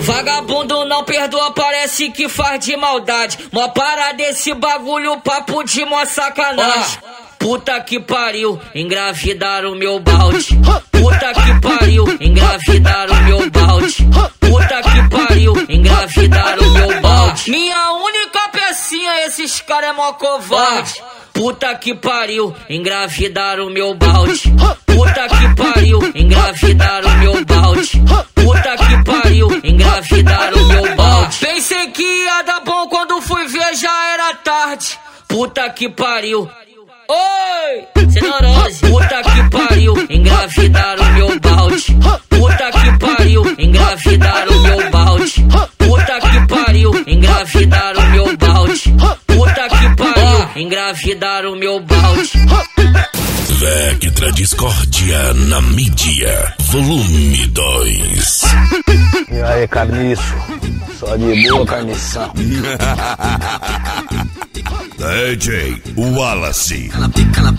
Vagabundo não perdoa, parece que faz de maldade. Mó para desse bagulho, papo de mó sacanagem. Puta que pariu, engravidaram o meu balde. Puta que pariu, engravidaram o meu balde. Puta que pariu, engravidaram o meu balde. Minha única pecinha, esses cara é mó covarde. Puta que pariu, engravidaram o meu balde. Puta que pariu, engravidaram o meu balde. Puta que pariu, engravidaram o meu balde. Pensei que ia dar bom, quando fui ver já era tarde. Puta que pariu. Oi, Cenorose. Puta que pariu, engravidaram o meu balde. Puta que pariu, engravidaram o meu balde. Puta que pariu, engravidaram o meu balde. Puta que pariu, engravidaram o meu balde. Vectra Discórdia na mídia, volume 2. E aí, carniço? Só de boa, carnição. DJ Wallace.